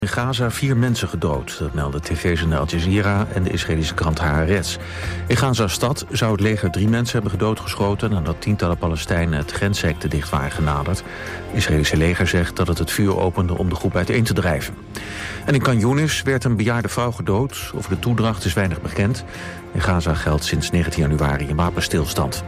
In Gaza 4 mensen gedood, dat melden tv-zender Al Jazeera en de Israëlische krant Haaretz. In Gaza-stad zou het leger 3 mensen hebben gedoodgeschoten nadat tientallen Palestijnen het grenshek te dicht waren genaderd. Het Israëlische leger zegt dat het vuur opende om de groep uiteen te drijven. En in Khan Younis werd een bejaarde vrouw gedood. Over de toedracht is weinig bekend. In Gaza geldt sinds 19 januari een wapenstilstand.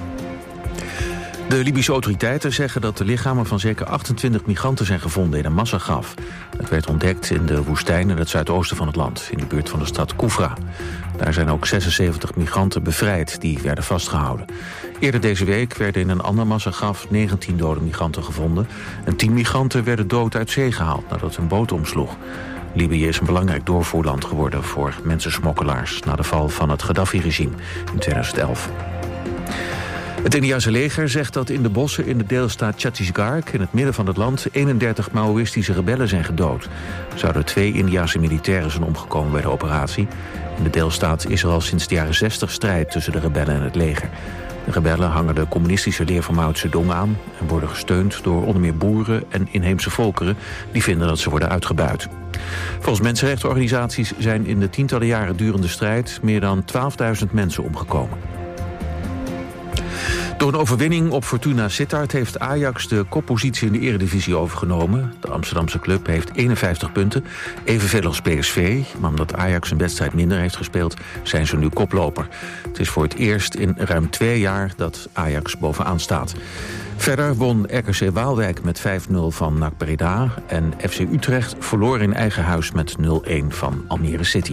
De Libische autoriteiten zeggen dat de lichamen van zeker 28 migranten zijn gevonden in een massagraf. Het werd ontdekt in de woestijn in het zuidoosten van het land, in de buurt van de stad Koufra. Daar zijn ook 76 migranten bevrijd die werden vastgehouden. Eerder deze week werden in een ander massagraf 19 dode migranten gevonden. En 10 migranten werden dood uit zee gehaald nadat hun boot omsloeg. Libië is een belangrijk doorvoerland geworden voor mensensmokkelaars na de val van het Gaddafi-regime in 2011. Het Indiase leger zegt dat in de bossen in de deelstaat Chhattisgarh, in het midden van het land, 31 Maoïstische rebellen zijn gedood. Er zouden 2 Indiase militairen zijn omgekomen bij de operatie. In de deelstaat is er al sinds de jaren 60 strijd tussen de rebellen en het leger. De rebellen hangen de communistische leer van Mao Zedong aan en worden gesteund door onder meer boeren en inheemse volkeren die vinden dat ze worden uitgebuit. Volgens mensenrechtenorganisaties zijn in de tientallen jaren durende strijd meer dan 12.000 mensen omgekomen. Door een overwinning op Fortuna Sittard heeft Ajax de koppositie in de Eredivisie overgenomen. De Amsterdamse club heeft 51 punten, evenveel als PSV. Maar omdat Ajax een wedstrijd minder heeft gespeeld, zijn ze nu koploper. Het is voor het eerst in ruim 2 jaar dat Ajax bovenaan staat. Verder won RKC Waalwijk met 5-0 van NAC Breda. En FC Utrecht verloor in eigen huis met 0-1 van Almere City.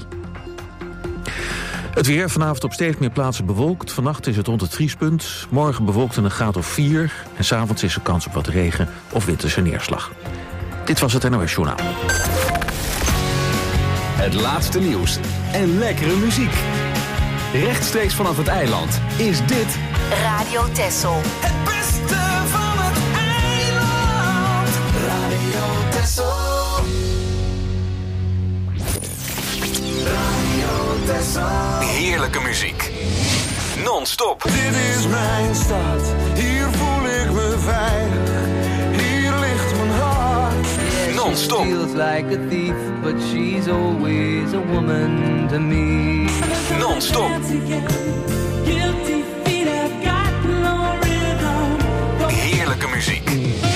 Het weer vanavond op steeds meer plaatsen bewolkt. Vannacht is het rond het vriespunt. Morgen bewolkt een graad of 4. En 's avonds is er kans op wat regen of winterse neerslag. Dit was het NOS Journaal. Het laatste nieuws en lekkere muziek. Rechtstreeks vanaf het eiland is dit Radio Texel. Het beste van het eiland. Radio Texel. heerlijke muziek. Non-stop. Dit is mijn stad, hier voel ik me veilig. Hier ligt mijn hart. Non-stop. Feels like a thief, but she's always a woman to me. Non-stop. Heerlijke muziek.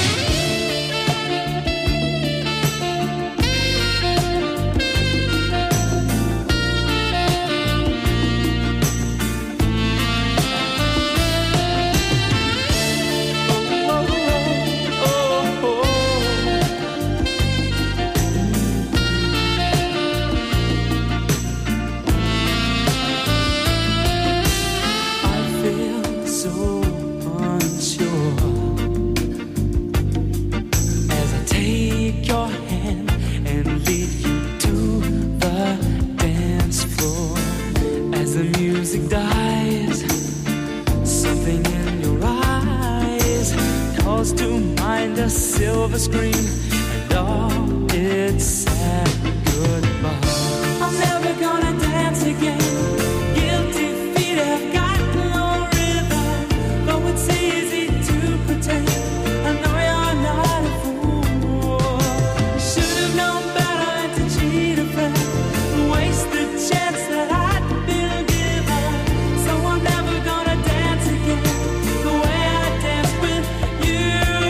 Silver screen and all its sad goodbye. I'm never gonna dance again. Guilty feet have got no rhythm, though it's easy to pretend. I know you're not a fool. Should have known better to cheat a friend, waste the chance that I'd been given. So I'm never gonna dance again the way I danced with you.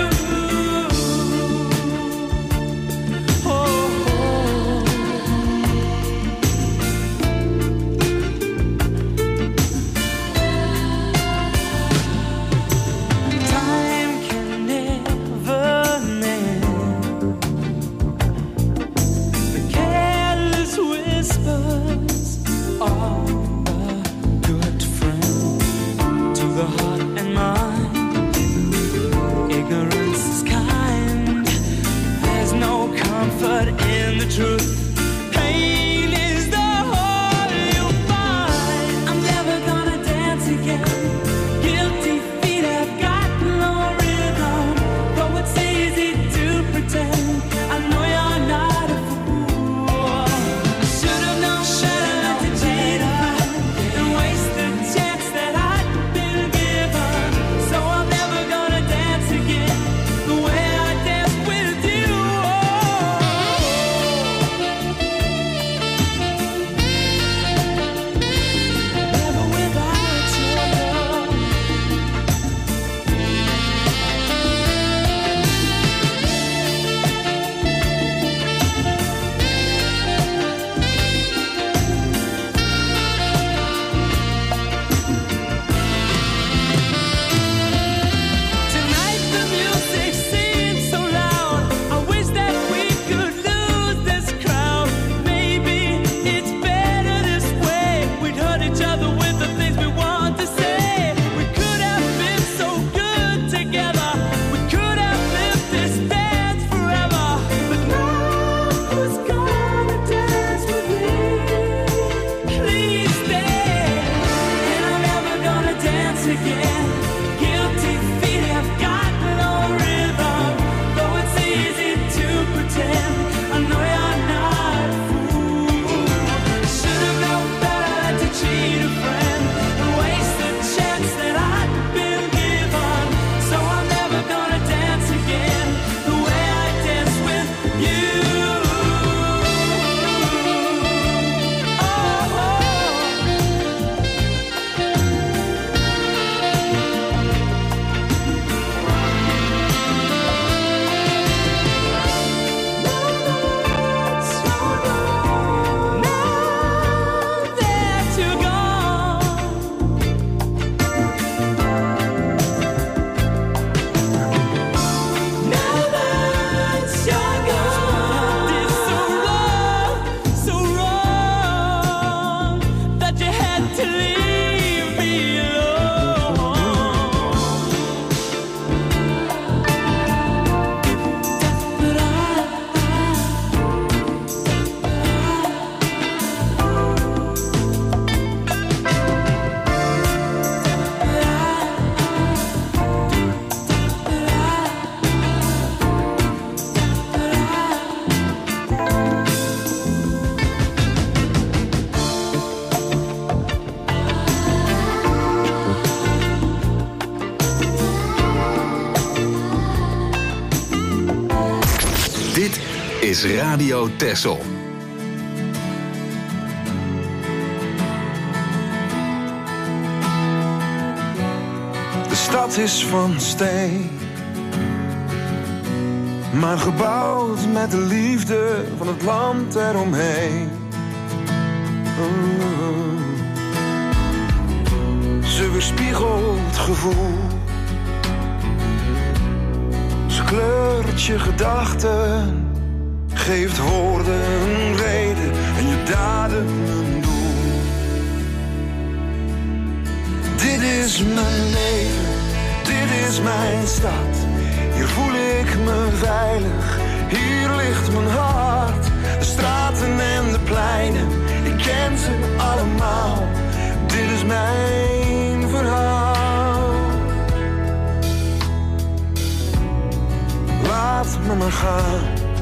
In the truth, pain is the whole you'll find. I'm never gonna dance again. Guilty feet have got no rhythm, though it's easy to pretend. I know you're not a fool. I should have known better to cheat and waste the chance that I'd been given. So I'm never gonna dance again the way I danced with you. is Radio Texel. De stad is van steen, maar gebouwd met de liefde van het land eromheen. Ze weerspiegelt gevoel, ze kleurt je gedachten, geeft woorden een reden en je daden een doel. Dit is mijn leven, dit is mijn stad. Hier voel ik me veilig, hier ligt mijn hart. De straten en de pleinen, ik ken ze allemaal. Dit is mijn verhaal. Laat me maar gaan.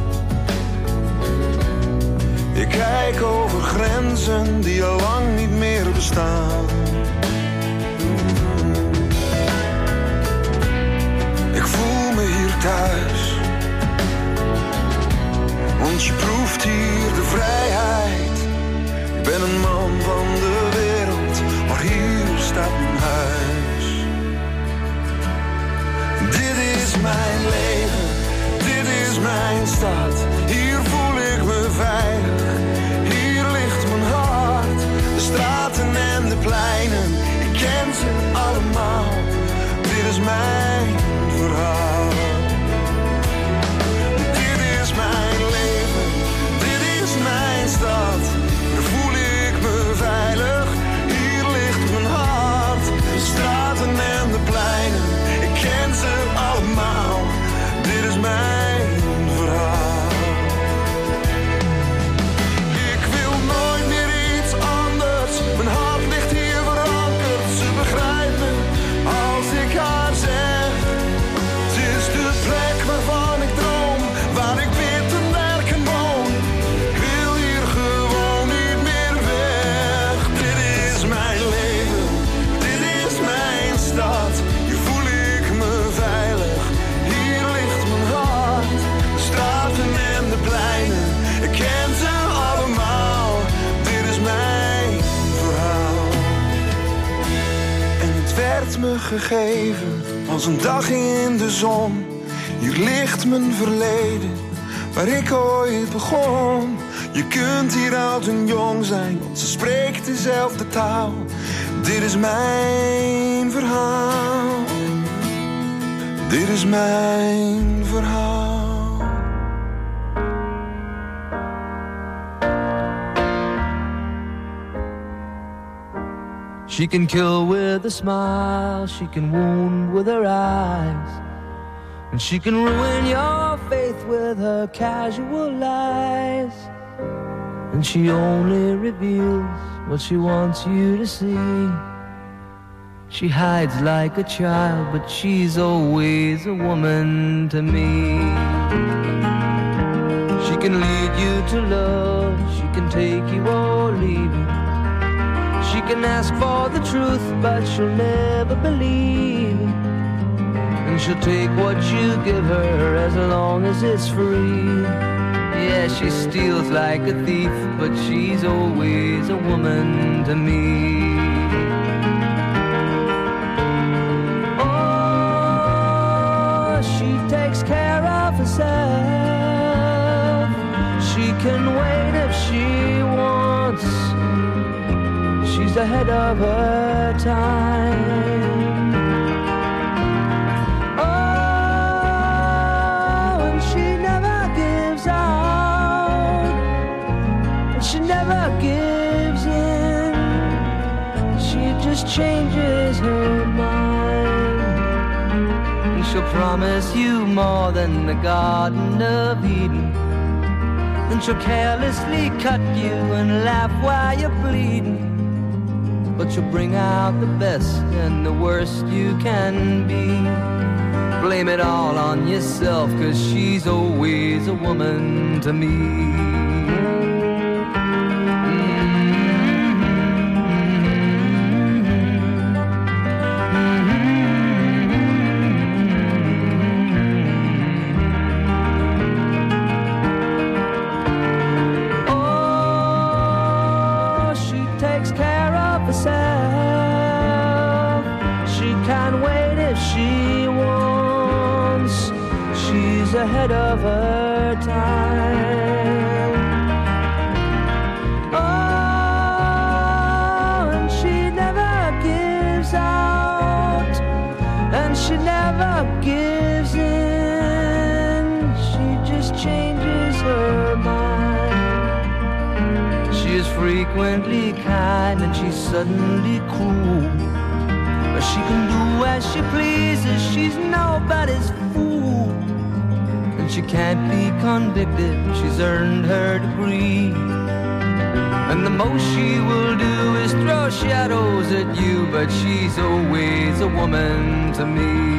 Ik kijk over grenzen die al lang niet meer bestaan. Ik voel me hier thuis, want je proeft hier de vrijheid. Ik ben een man van de wereld, maar hier staat mijn huis. Dit is mijn leven, dit is mijn stad. Hier voel ik me veilig, hier ligt mijn hart. De straten en de pleinen, ik ken ze allemaal. Dit is mijn verhaal. Dit is mijn leven, dit is mijn stad. Hier voel ik me veilig, hier ligt mijn hart. De straten en de pleinen, ik ken ze allemaal. Dit is mijn verhaal. Ik wil nooit meer iets anders, mijn hart ligt hier verankerd. Ze begrijpt me als ik haar zeg. Het is de plek waarvan ik droom, waar ik wit en werk en woon. Ik wil hier gewoon niet meer weg. Dit is mijn leven, dit is mijn stad. Hier voel ik me veilig, hier ligt mijn hart. De straten en de pleinen, ik ken ze allemaal. Dit is mijn verhaal. En het werd me gegeven als een dag in de zon. Hier ligt mijn verleden, waar ik ooit begon. Je kunt hier oud en jong zijn, want ze spreekt dezelfde taal. Dit is mijn verhaal. Dit is mijn verhaal. She can kill with a smile, she can wound with her eyes, and she can ruin your faith with her casual lies. And she only reveals what she wants you to see. She hides like a child, but she's always a woman to me. She can lead you to love, she can take you or leave you. She can ask for the truth, but she'll never believe. And she'll take what you give her as long as it's free. Yeah, she steals like a thief, but she's always a woman to me. Oh, she takes care of herself. She can wait if she wants. She's ahead of her time. Oh, and she never gives out, and she never gives in. She just changes her mind, and she'll promise you more than the Garden of Eden. Then she'll carelessly cut you and laugh while you're bleeding. But you'll bring out the best and the worst you can be. Blame it all on yourself, 'cause she's always a woman to me. ahead of her time. Oh, and she never gives out, and she never gives in. She just changes her mind. She is frequently kind and she's suddenly cruel. But she can do as she pleases, she's nobody's fool. And she can't be convicted, she's earned her degree. And the most she will do is throw shadows at you, but she's always a woman to me.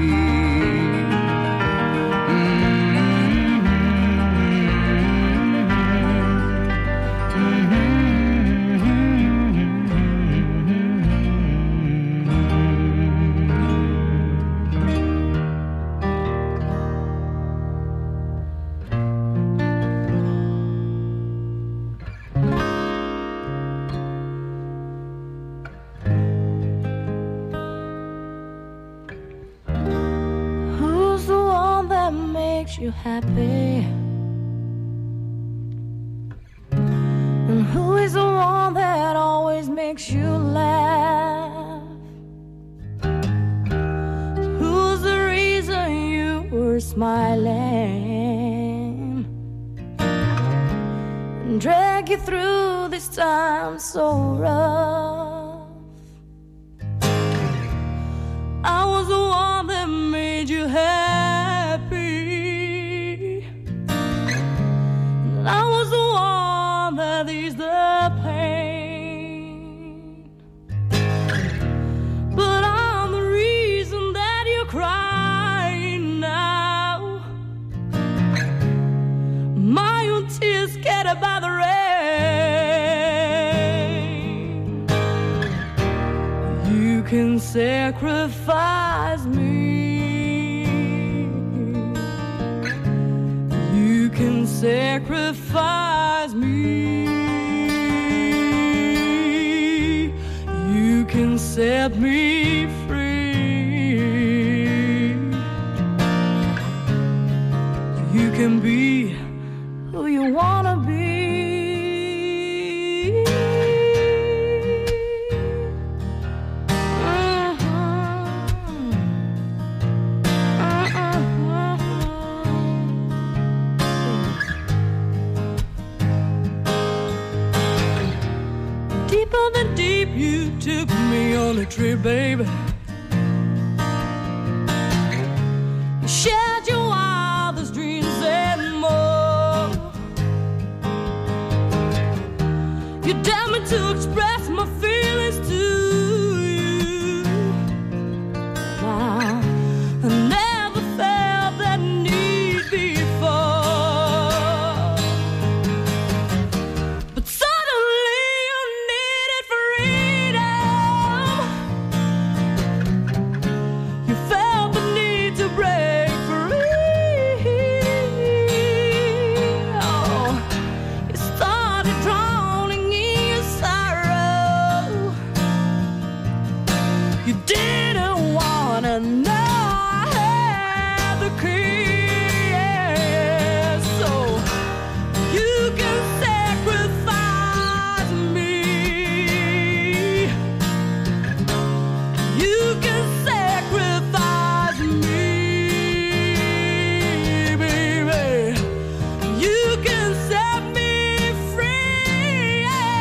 You happy? And who is the one that always makes you laugh? Who's the reason you were smiling and drag you through this time so rough? I was the one that made you happy. I was the one that eased the pain. But I'm the reason that you're crying now. My own tears scattered by the rain. You can sacrifice me. You can sacrifice me. You can set me free. You can be who you wanna be. Deeper than deep, you took me on a trip, baby. You shared your wildest dreams and more. You dared me to express my feelings to you. Wow, I never felt that need before. But suddenly you needed freedom. You felt the need to break free. Oh, you started drowning in your sorrow. You didn't wanna know I had the key, yeah. So you can sacrifice me. You can sacrifice me, baby. You can set me free.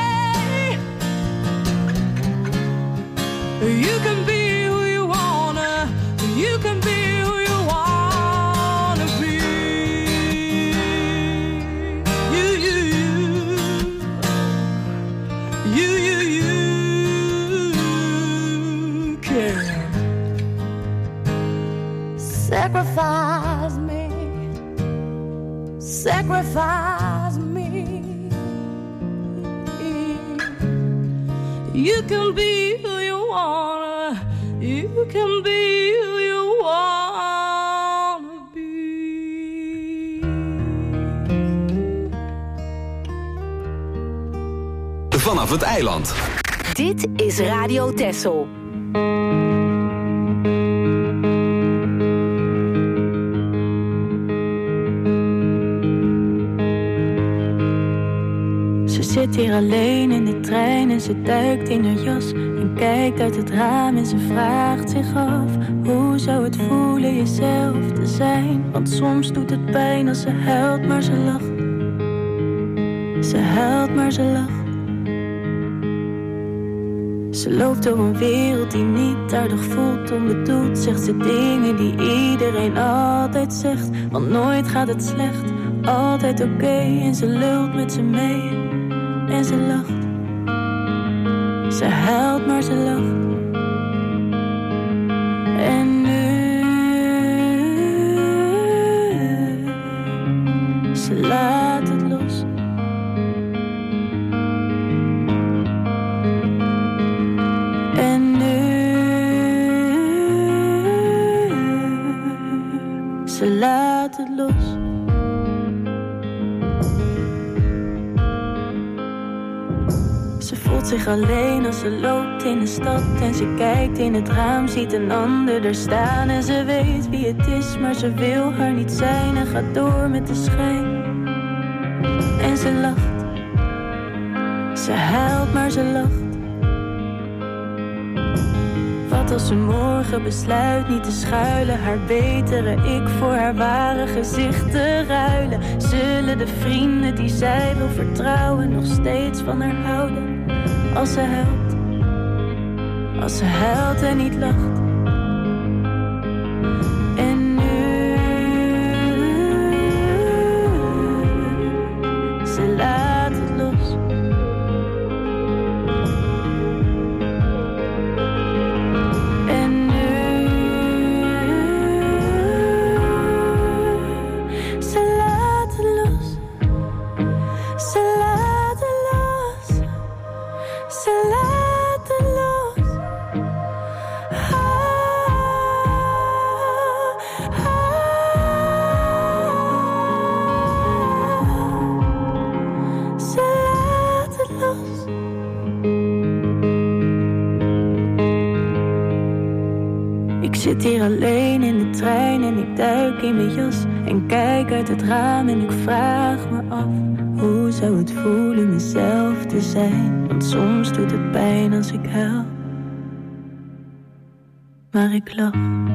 You can be who you wanna. You can be who you wanna be. You can sacrifice me. Sacrifice me. You can be who you wanna. You can be who you wanna be. Vanaf het eiland. Dit is Radio Texel. Ze zit hier alleen in de trein en ze duikt in haar jas en kijkt uit het raam en ze vraagt zich af: hoe zou het voelen jezelf te zijn? Want soms doet het pijn als ze huilt, maar ze lacht. Ze huilt, maar ze lacht. Ze loopt door een wereld die niet aardig voelt, onbedoeld. Zegt ze dingen die iedereen altijd zegt, want nooit gaat het slecht, altijd oké. En ze lult met ze mee en ze lacht. Ze huilt, maar ze lacht. En nu ze laat het los. En nu ze laat het los. Ze voelt zich alleen als ze loopt in de stad en ze kijkt in het raam, ziet een ander er staan en ze weet wie het is, maar ze wil haar niet zijn en gaat door met de schijn. En ze lacht. Ze huilt, maar ze lacht. Wat als ze morgen besluit niet te schuilen, haar betere ik voor haar ware gezicht te ruilen? Zullen de vrienden die zij wil vertrouwen nog steeds van haar houden? Als ze huilt en niet lacht. En nu ze laat het los. En nu ze laat het los. Ze laat het los. Ze laat het los. Ze laat het los. Ik zit hier alleen in de trein en ik duik in mijn jas en kijk uit het raam en ik vraag me af: hoe zou het voelen mezelf te zijn? Want soms doet het pijn als ik huil, maar ik lach.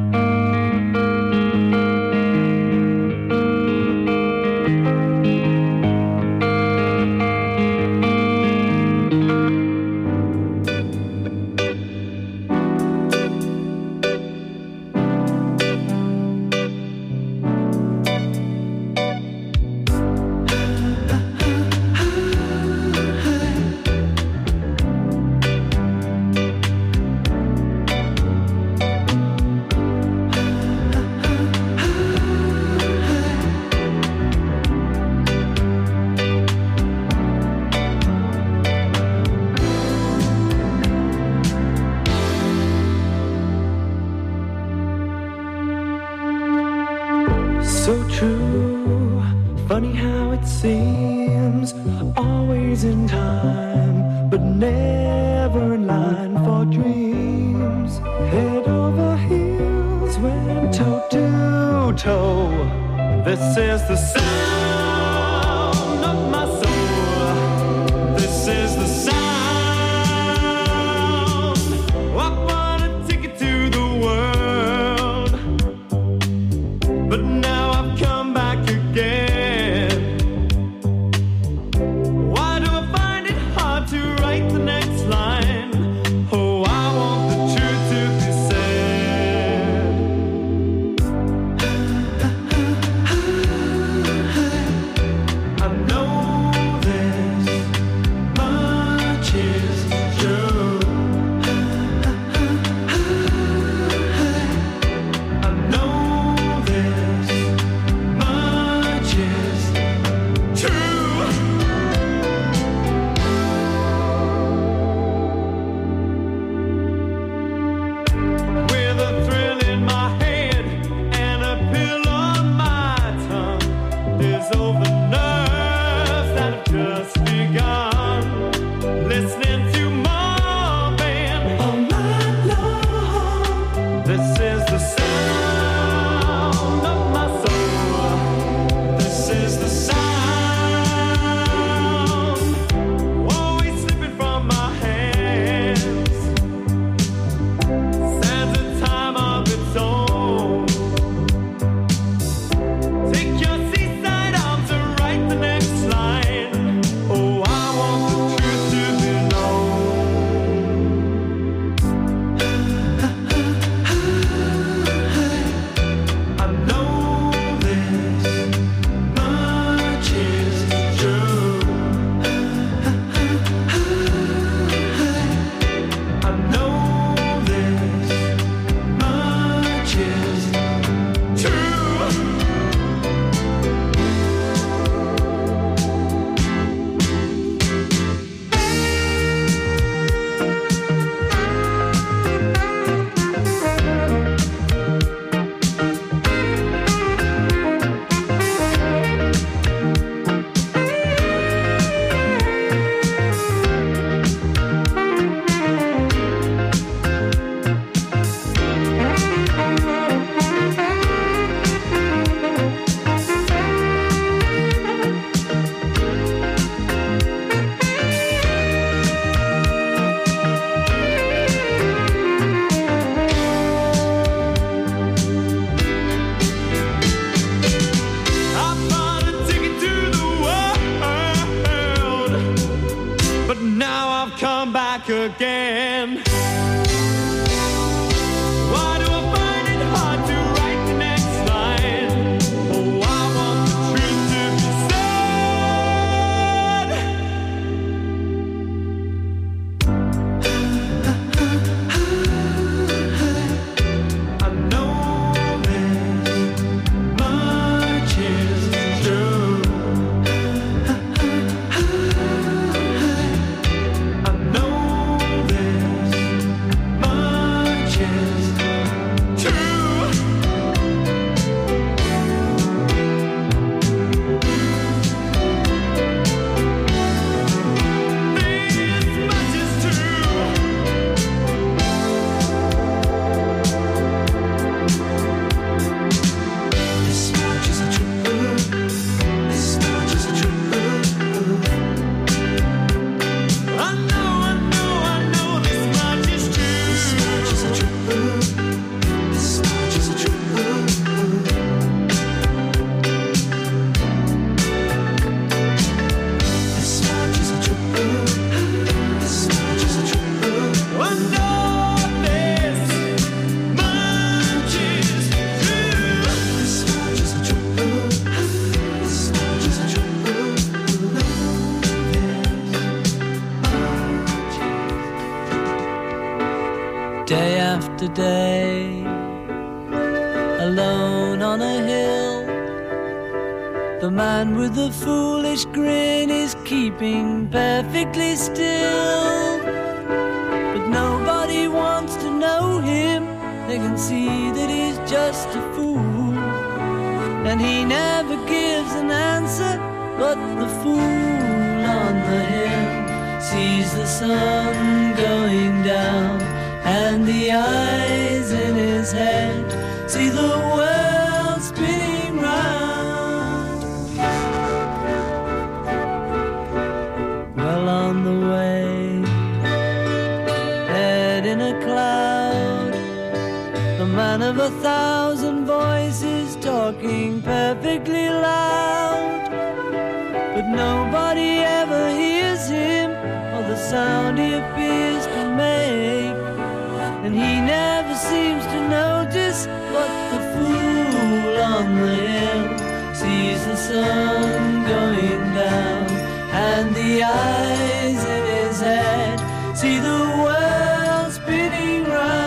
So true, funny how it seems, always in time, but never in line for dreams. Head over heels, went toe to toe. This is the sound of my soul. This is the sound. I want a ticket to the world, but now I've come back again. Why do I find it hard to write the next line? Oh, I want the truth to be said. back again. Why do I find it hard to write the next line? Oh, I want the truth to be said. I know this much is true. I know this much is true. This much is true. This much is true. This much is true. I know this much is true. This much is true. This much is true. This much is true. This much is true. I know this much is true. This much is true. This much is true. Day after day, alone on a hill, the man with the foolish grin is keeping perfectly still. But nobody wants to know him, they can see that he's just a fool. And he never gives an answer, but the fool on the hill sees the sun going down, and the eyes in his head see the world spinning round. Well on the way, head in a cloud, the man of 1,000 voices talking perfectly loud. But nobody ever hears him or the sound he appears to make. And he never seems to notice, but the fool on the hill sees the sun going down, and the eyes in his head see the world spinning round.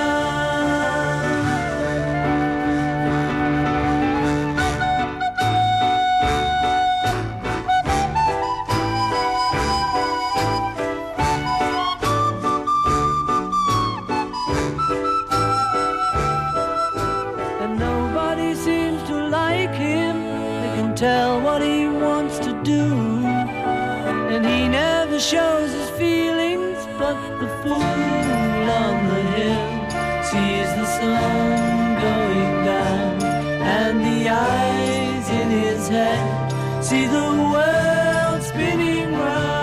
And nobody seems to like him, they can tell what he wants to do. And he never shows his feelings, but the fool on the hill sees the sun going down, and the eyes in his head see the world spinning round.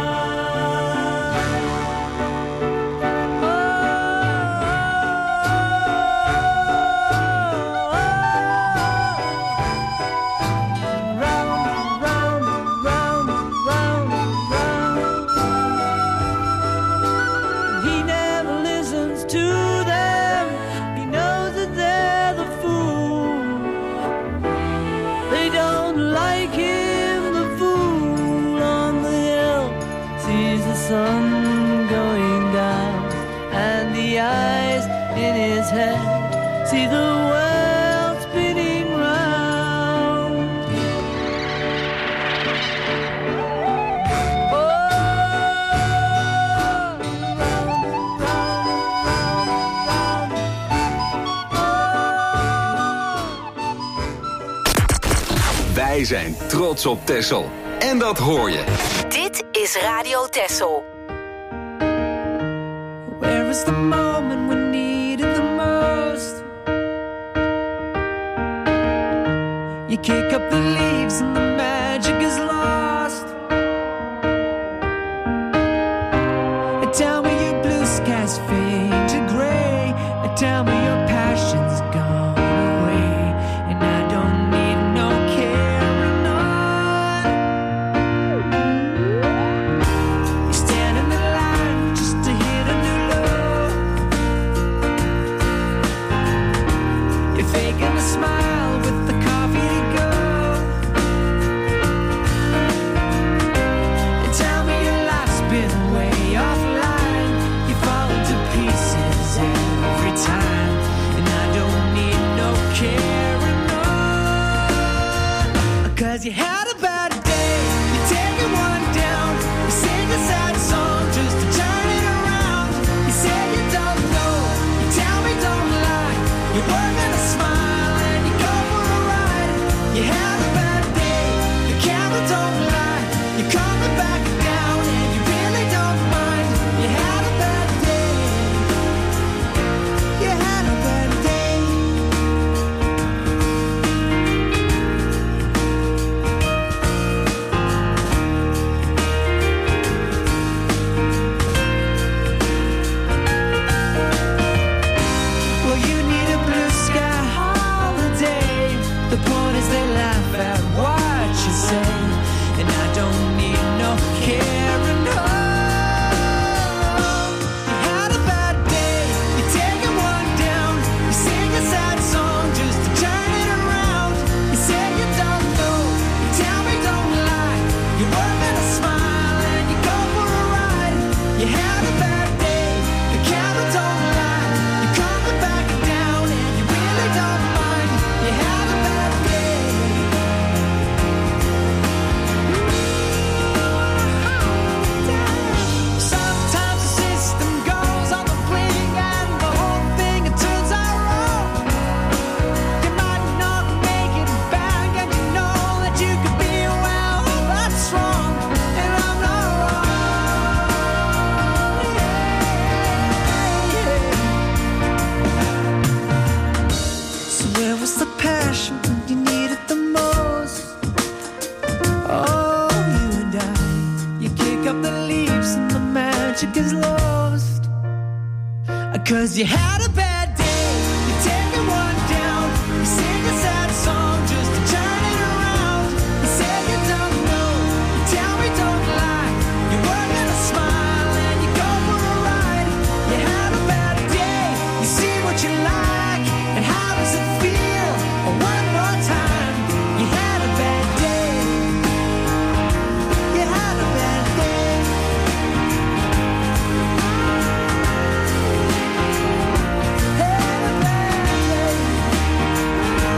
Round, round, round, round, round. He never listens to them, he knows that they're the fool. They don't like him, the fool on the hill sees the sun going down, and the eyes in his head see the world spinning round. Oh, round, round, round, round. Wij zijn trots op Texel. En dat hoor je. Dit is Radio Texel. Where is the moment we need it the most? You kick up the leaves and the magic is lost. Tell me your blue skies fade to gray. Tell me your passion's gone away, and I don't need no carrying on. You stand in the line just to hit a new magic is lost. 'Cause you had a bad day, you're taking one down. You sing a sad song just to turn it around. You say you don't know, you tell me don't lie. You work on a smile and you go for a ride. You had a bad day, you see what you like. And how does it feel? One more time. You had a bad day. You had a bad day. Had a bad day.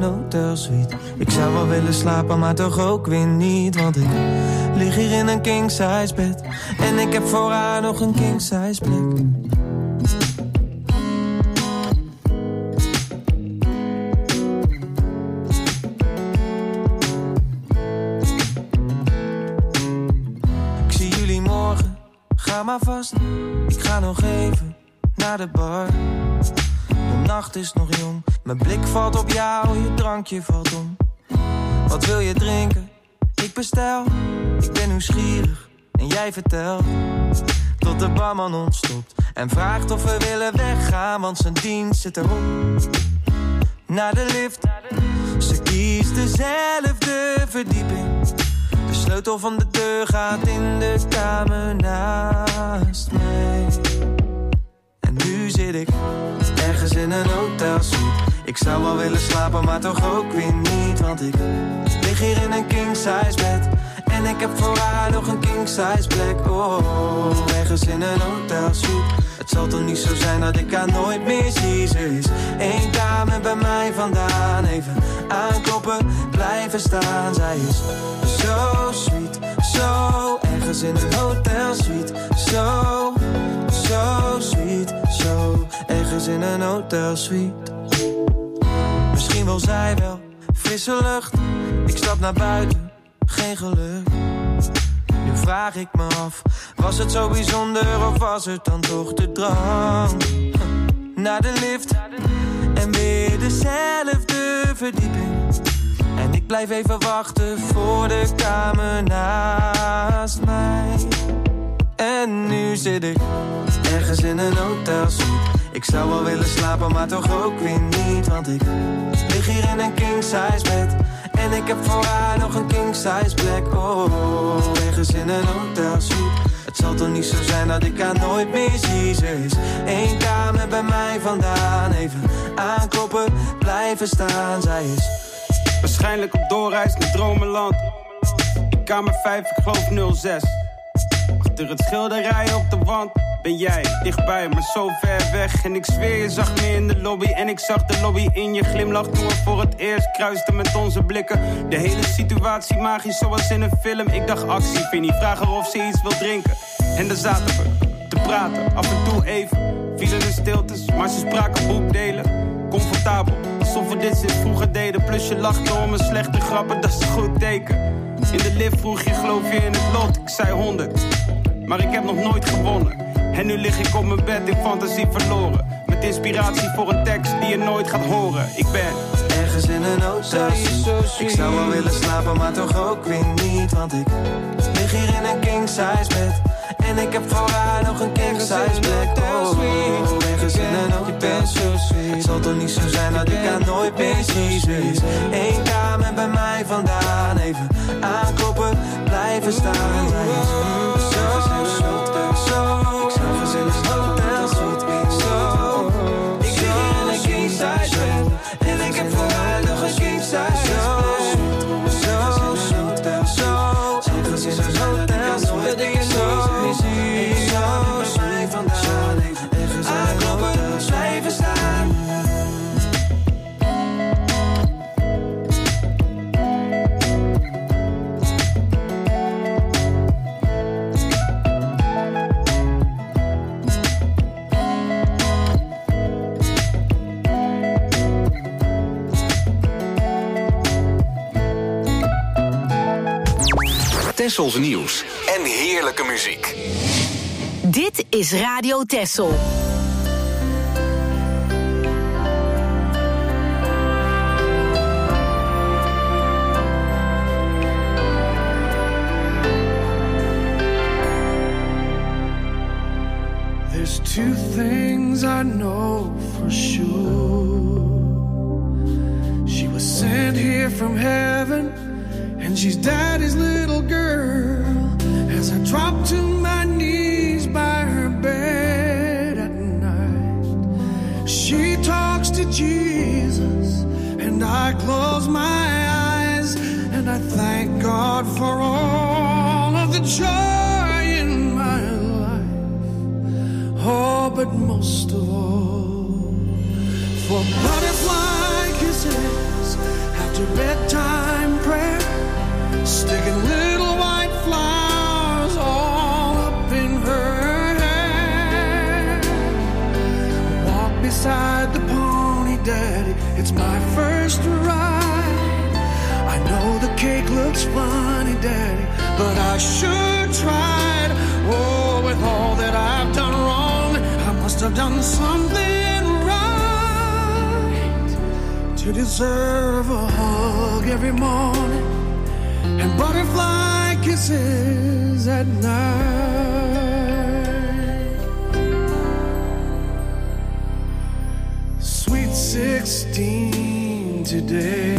hotelsuite. Ik zou wel willen slapen, maar toch ook weer niet. Want ik lig hier in een king-size bed. En ik heb voor haar nog een king-size plek. Ik zie jullie morgen, ga maar vast. Ik ga nog even naar de bar. De nacht is nog jong, mijn blik valt op jou, je drankje valt om. Wat wil je drinken? Ik bestel, ik ben nieuwsgierig en jij vertelt. Tot de barman ontstopt en vraagt of we willen weggaan, want zijn dienst zit erop. Naar de lift, ze kiest dezelfde verdieping. De sleutel van de deur gaat in de kamer naast mij. En nu zit ik ergens in een hotelsuite. Ik zou wel willen slapen, maar toch ook weer niet. Want ik lig hier in een king-size bed. En ik heb voor haar nog een king-size plek. Oh, ergens in een hotelsuite. Het zal toch niet zo zijn dat ik haar nooit meer zie. Ze is 1 kamer bij mij vandaan. Even aankloppen, blijven staan. Zij is zo sweet, zo ergens in een hotelsuite. Zo sweet, zo ergens in een hotelsuite. Misschien wil zij wel frisse lucht. Ik stap naar buiten, geen geluk. Nu vraag ik me af, was het zo bijzonder of was het dan toch de drang? Naar de lift en weer dezelfde verdieping. En ik blijf even wachten voor de kamer naast mij. En nu zit ik ergens in een hotelsuite. Ik zou wel willen slapen, maar toch ook weer niet. Want ik lig hier in een king-size bed. En ik heb voor haar nog een king-size plek. Oh, ergens in een hotelsuite. Het zal toch niet zo zijn dat ik haar nooit meer zie. Ze is 1 kamer bij mij vandaan. Even aankloppen, blijven staan. Zij is waarschijnlijk op doorreis naar dromenland. In kamer 5, ik geloof 06. Achter het schilderij op de wand ben jij dichtbij, maar zo ver weg. En ik zweer, je zag me in de lobby. En ik zag de lobby in je glimlach toen we voor het eerst kruisten met onze blikken. De hele situatie magisch, zoals in een film. Ik dacht actie, Vinnie, vraag haar of ze iets wil drinken. En daar zaten we te praten, af en toe even. Vielen de stiltes, maar ze spraken boekdelen. Comfortabel, alsof we dit sinds vroeger deden. Plus je lachte om een slechte grappen, dat is een goed teken. In de lift vroeg je, geloof je in het lot? Ik zei 100, maar ik heb nog nooit gewonnen. En nu lig ik op mijn bed in fantasie verloren. Met inspiratie voor een tekst die je nooit gaat horen. Ik ben ergens in een hotelsuite. Ik zou wel willen slapen, maar toch ook weer niet. Want ik lig hier in een king-size bed. En ik heb voor haar nog een king-size plek. Oh, ergens in een hotelsuite. Het zal toch niet zo zijn dat ik haar nooit meer zie. Ze is 1 kamer bij mij vandaan. Even aankloppen, blijven staan. Zij is zo. Ik zou gezellig hotelsuite. Zo. Ik lig hier in een king-size bed. En ik heb voor haar nog een king-size plek. Zo. Ergens in een hotelsuite. Ik zo bij mij vandaan. Ergens aankloppen, blijven staan. Tessels nieuws en heerlijke muziek. Dit is Radio Tessel. There's 2 things I know for sure. She was sent here from heaven, and she's daddy's little girl. As I drop to my knees by her bed at night, she talks to Jesus, and I close my eyes, and I thank God for all of the joy in my life. Oh, but most of all, for butterfly kisses after bedtime prayer, sticking little white flowers all up in her hair. Walk beside the pony, Daddy, it's my first ride. I know the cake looks funny, Daddy, but I sure tried. Oh, with all that I've done wrong, I must have done something right to deserve a hug every morning and butterfly kisses at night. Sweet 16 today,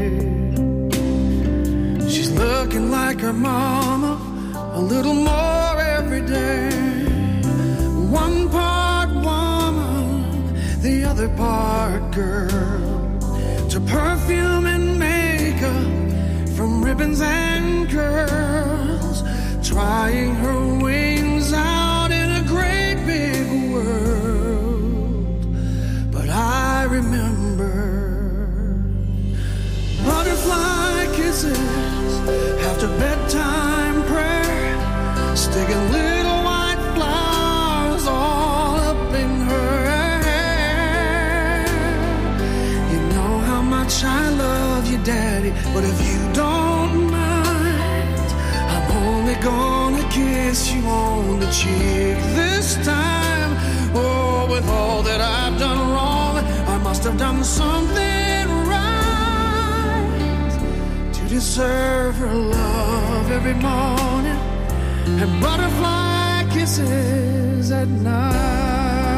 she's looking like her mama a little more every day. One part woman, the other part girl. To perfume and makeup, from ribbons and curls, trying her wings out in a great big world. But I remember butterfly kisses after bedtime prayer, sticking little white flowers all up in her hair. You know how much I love you, Daddy, but if you don't mind, I'm only gonna kiss you on the cheek this time. Oh, with all that I've done wrong, I must have done something right to deserve her love every morning and butterfly kisses at night.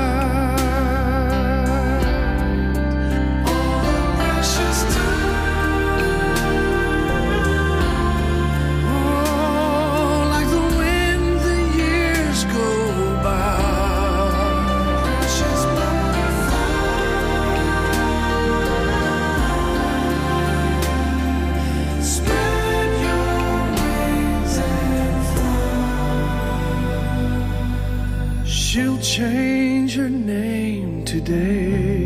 All the precious time, oh, like the wind the years go by. Precious butterfly, spread your wings and fly. She'll change her name today.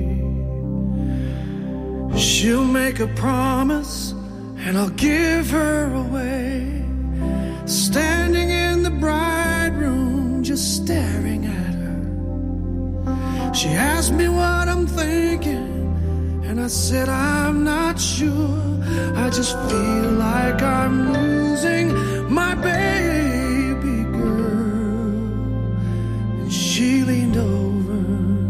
She'll make a promise and I'll give her away. Standing in the bride room, just staring at her. She asked me what I'm thinking, and I said I'm not sure. I just feel like I'm losing my baby girl. And she leaned over,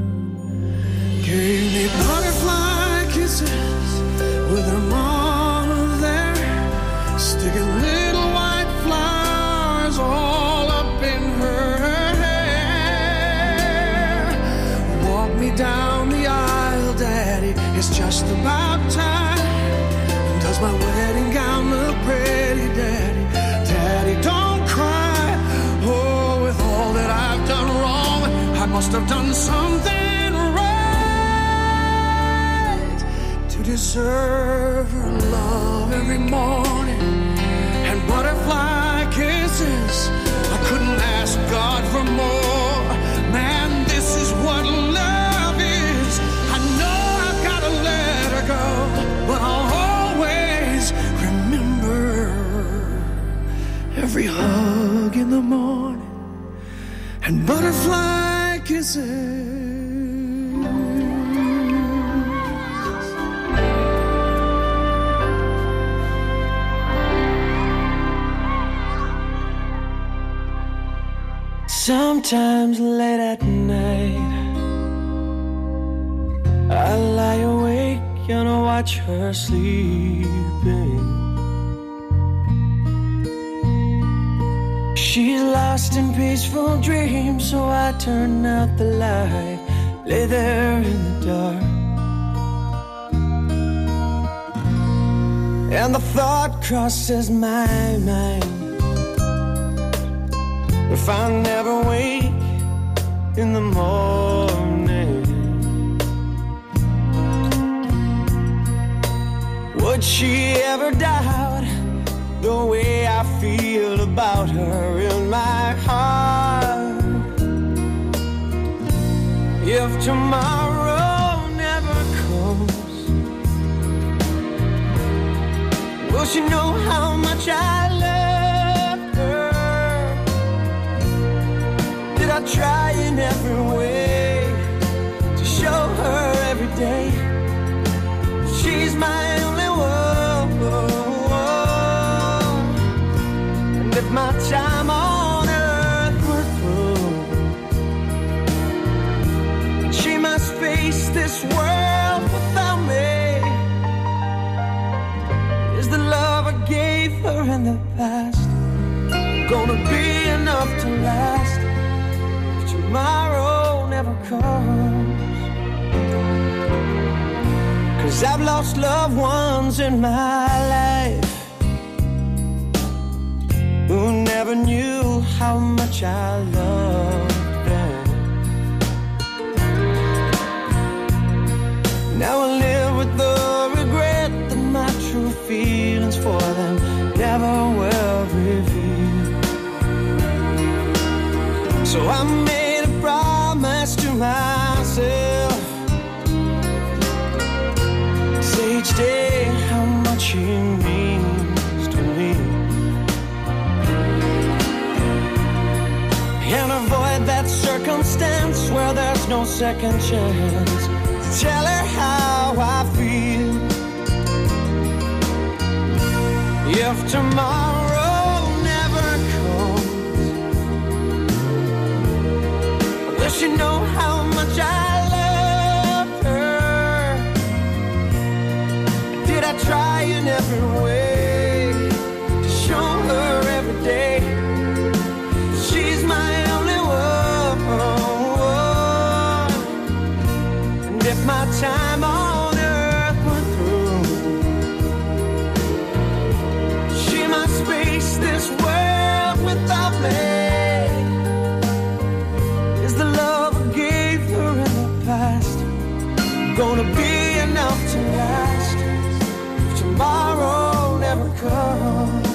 gave me butterfly kisses with her mama there, sticking little white flowers all up in her hair. Walk me down the aisle, Daddy, it's just about time. Does my wedding gown look pretty, Daddy? Daddy, don't cry. Oh, with all that I've done wrong, I must have done something right to deserve her love every morning and butterfly kisses. I couldn't ask God for more. Man, this is what love is. I know I've got to let her go, but I'll always remember every hug in the morning and butterfly kisses. Sometimes late at night, I lie awake and I watch her sleeping. She's lost in peaceful dreams, so I turn out the light, lay there in the dark. And the thought crosses my mind, if I never wake in the morning, would she ever doubt the way I feel about her in my heart? If tomorrow never comes, Will she know how much I love her? Did I try in every way to show her every day she's my only one? And if my time on earth were through, she must face this world without me, is the love I gave her in the past gonna be enough to last if tomorrow never comes? 'Cause I've lost loved ones in my life who never knew how much I loved them. Now I live with the regret that my true feelings for them never will reveal. So I made a promise to myself, say each day how much he means to me, and avoid that circumstance where there's no second chance. Tell her how I feel. If tomorrow never comes, will she know how much I love her? Did I try in every way to show her every day she's my only one? And if my time on earth were through, she must face this world without me, is the love I gave her in the past gonna be enough to last if tomorrow never comes?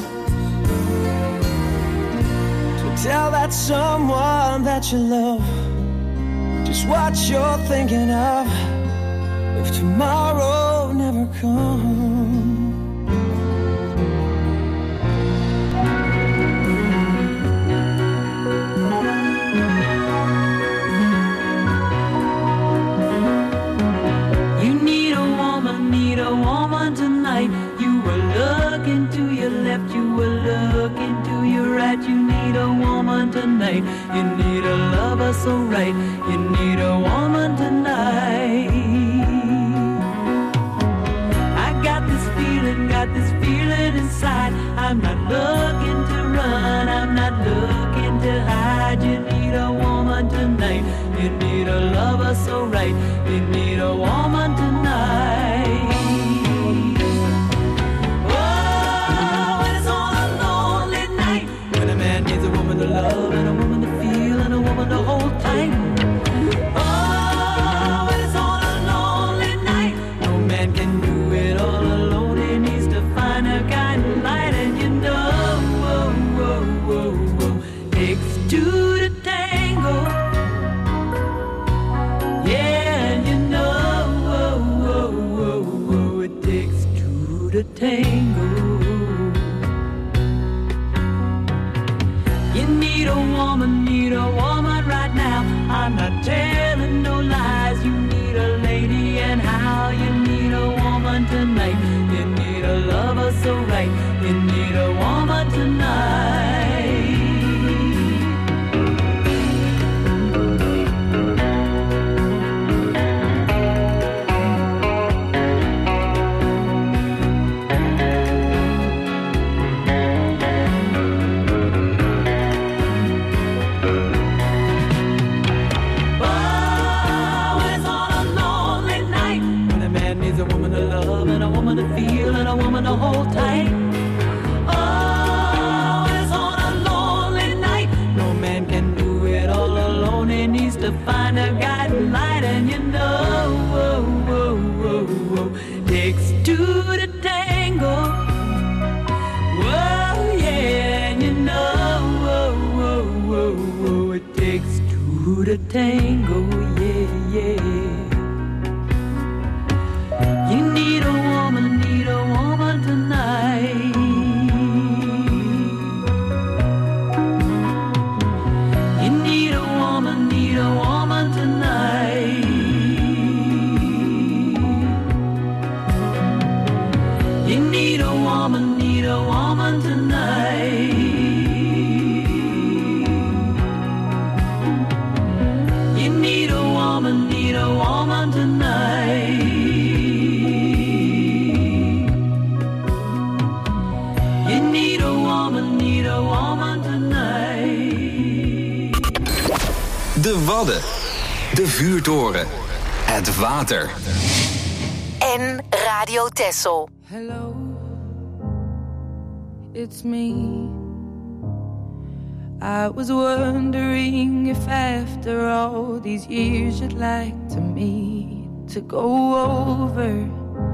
So tell that someone that you love just what you're thinking of if tomorrow never comes. You need a woman tonight. You will look into your left, you will look into your right. You need a woman tonight. You need a lover so right. You need a woman tonight. I got this feeling inside. I'm not looking to run, I'm not looking to hide. You need a woman tonight. You need a lover so right. You need a woman tonight. Oh, when it's on a lonely night, when a man needs a woman to love and a woman to feel and a woman to hold tight. Oh, when it's on a lonely night, no man can do it all alone. He needs to find a guiding light, and you know, takes two to tango. Yeah, and you know, it takes two to tango. You need a woman right now. I'm not telling no lies. You need a lady, and how you need a woman tonight. You need a lover so right. You need a woman tonight. To feel and a woman to hold tight. Oh, it's on a lonely night. No man can do it all alone. He needs to find a guiding light, and you know, takes two to tango. Whoa, yeah, and you know, it takes two to tango. Yeah, yeah. You need a woman tonight. Wadden. De vuurtoren. Het water. En Radio Texel. Hello, it's me. I was wondering if after all these years you'd like to meet, to go over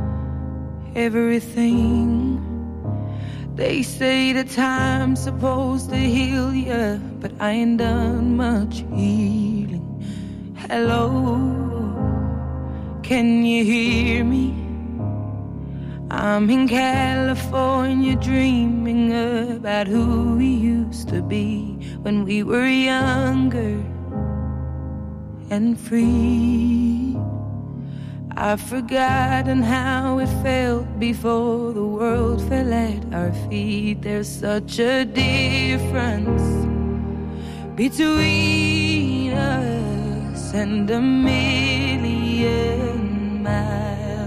everything. They say the time's supposed to heal you, but I ain't done much healing. Hello, can you hear me? I'm in California dreaming about who we used to be when we were younger and free. I've forgotten how it felt before the world fell at our feet. There's such a difference between us and a million miles.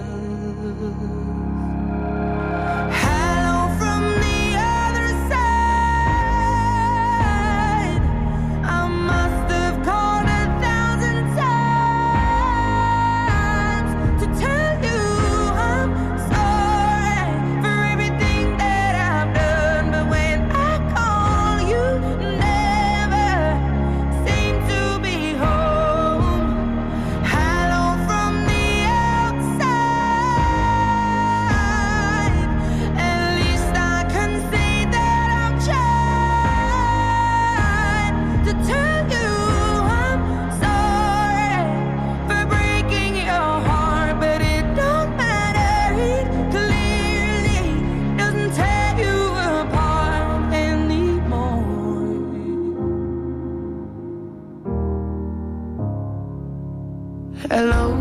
Hello,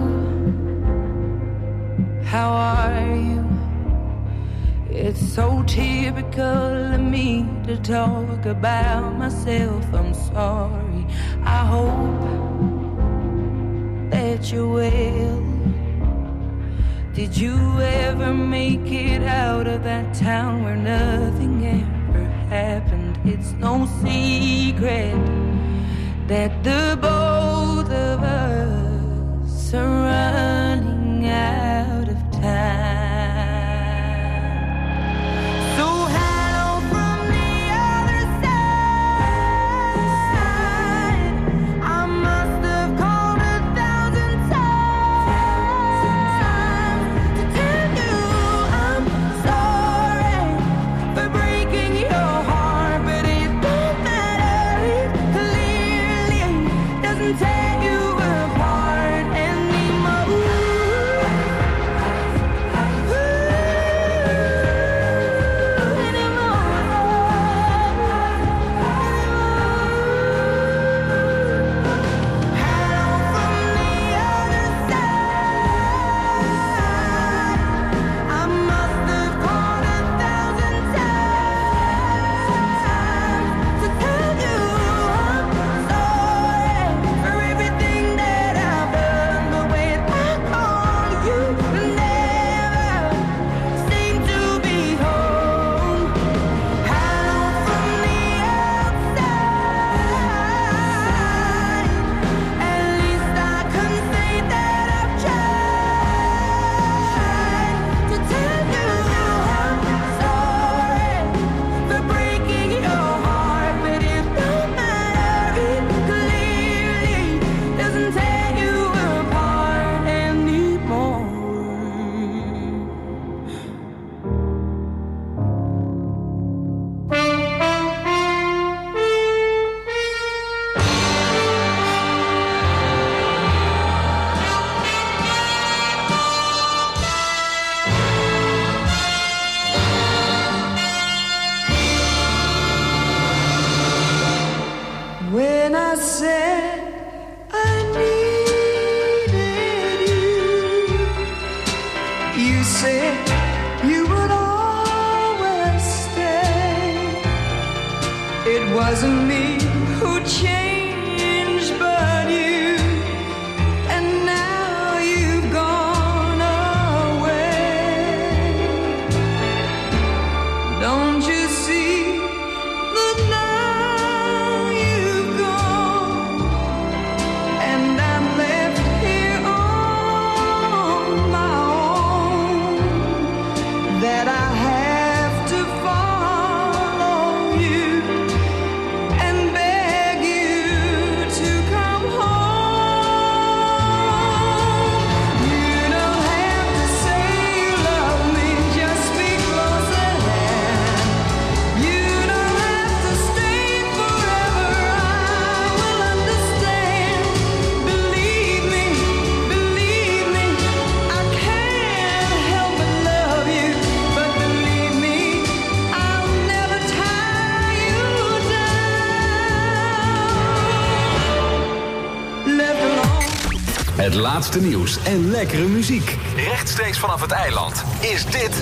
how are you? It's so typical of me to talk about myself. I'm sorry. I hope that you're well. Did you ever make it out of that town where nothing ever happened? It's no secret that the both of us are running out of time. So hello from the other side. I must have called 1,000 times to tell you I'm sorry for breaking your heart, but it don't matter. It clearly doesn't tear you apart anymore. When I said I needed you, you said you would always stay. It wasn't me who changed, but you, and now you've gone away. Don't you see that now you've gone? Het laatste nieuws en lekkere muziek. Rechtstreeks vanaf het eiland is dit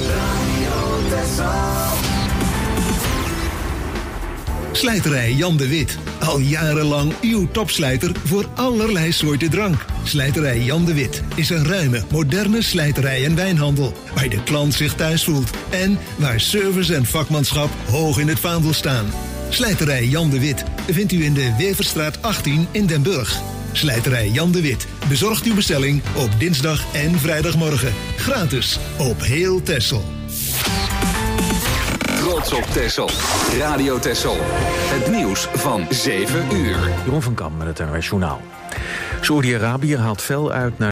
Slijterij Jan de Wit. Al jarenlang uw topslijter voor allerlei soorten drank. Slijterij Jan de Wit is een ruime, moderne slijterij en wijnhandel. Waar de klant zich thuis voelt. En waar service en vakmanschap hoog in het vaandel staan. Slijterij Jan de Wit vindt u in de Weverstraat 18 in Den Burg. Slijterij Jan de Wit bezorgt uw bestelling op dinsdag en vrijdagmorgen. Gratis op heel Texel. Trots op Texel. Radio Texel. Het nieuws van 7 uur. Jeroen van Kam met het NOS Journaal. Saoedi-Arabië haalt fel uit naar